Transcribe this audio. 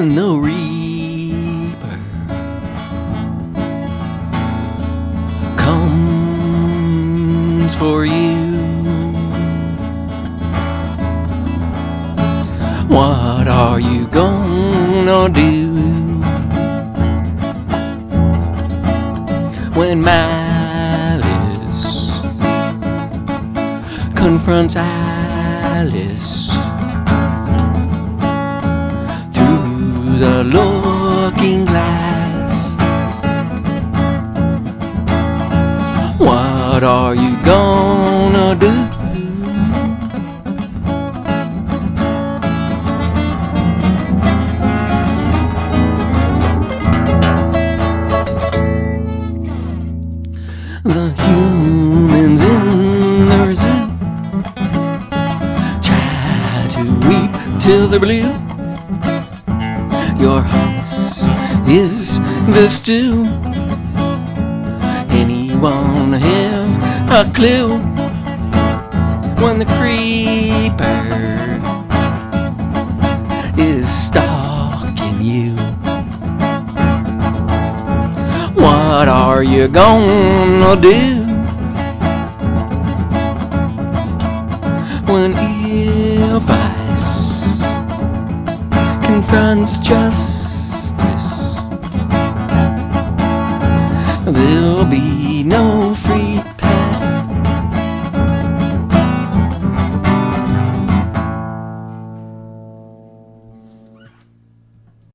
when the reaper comes for you? What are you gonna do when Malice confronts Alice through the looking glass? What are you gonna do? The humans in the zoo try to weep till they're blue. Your house is the stew. Anyone have a clue when the creeper is stalking you? What are you gonna do when ill vice confronts justice? There'll be no